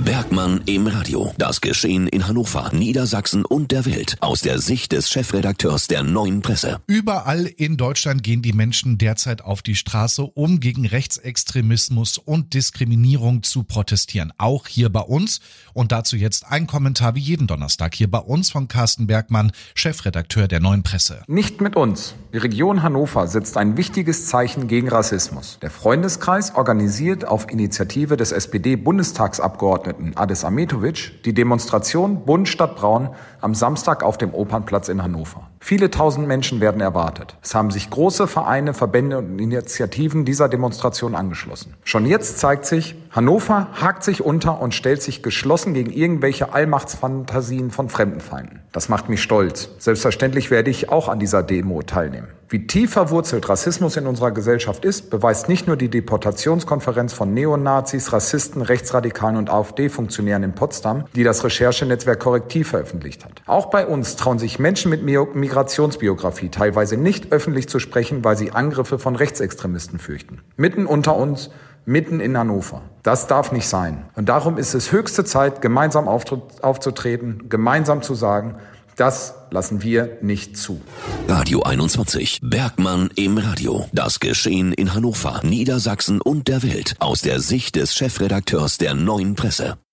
Bergmann im Radio. Das Geschehen in Hannover, Niedersachsen und der Welt aus der Sicht des Chefredakteurs der Neuen Presse. Überall in Deutschland gehen die Menschen derzeit auf die Straße, um gegen Rechtsextremismus und Diskriminierung zu protestieren. Auch hier bei uns. Und dazu jetzt ein Kommentar wie jeden Donnerstag hier bei uns von Carsten Bergmann, Chefredakteur der Neuen Presse. Nicht mit uns. Die Region Hannover setzt ein wichtiges Zeichen gegen Rassismus. Der Freundeskreis organisiert auf Initiative des SPD-Bundestagsabgeordneten Adis Ahmetovic die Demonstration Bund statt Braun am Samstag auf dem Opernplatz in Hannover. Viele tausend Menschen werden erwartet. Es haben sich große Vereine, Verbände und Initiativen dieser Demonstration angeschlossen. Schon jetzt zeigt sich, Hannover hakt sich unter und stellt sich geschlossen gegen irgendwelche Allmachtsfantasien von Fremdenfeinden. Das macht mich stolz. Selbstverständlich werde ich auch an dieser Demo teilnehmen. Wie tief verwurzelt Rassismus in unserer Gesellschaft ist, beweist nicht nur die Deportationskonferenz von Neonazis, Rassisten, Rechtsradikalen und AfD-Funktionären in Potsdam, die das Recherchenetzwerk Korrektiv veröffentlicht hat. Auch bei uns trauen sich Menschen mit Migrationsbiografie teilweise nicht öffentlich zu sprechen, weil sie Angriffe von Rechtsextremisten fürchten. Mitten unter uns, mitten in Hannover. Das darf nicht sein. Und darum ist es höchste Zeit, gemeinsam aufzutreten, gemeinsam zu sagen, das lassen wir nicht zu. Radio 21. Bergmann im Radio. Das Geschehen in Hannover, Niedersachsen und der Welt aus der Sicht des Chefredakteurs der Neuen Presse.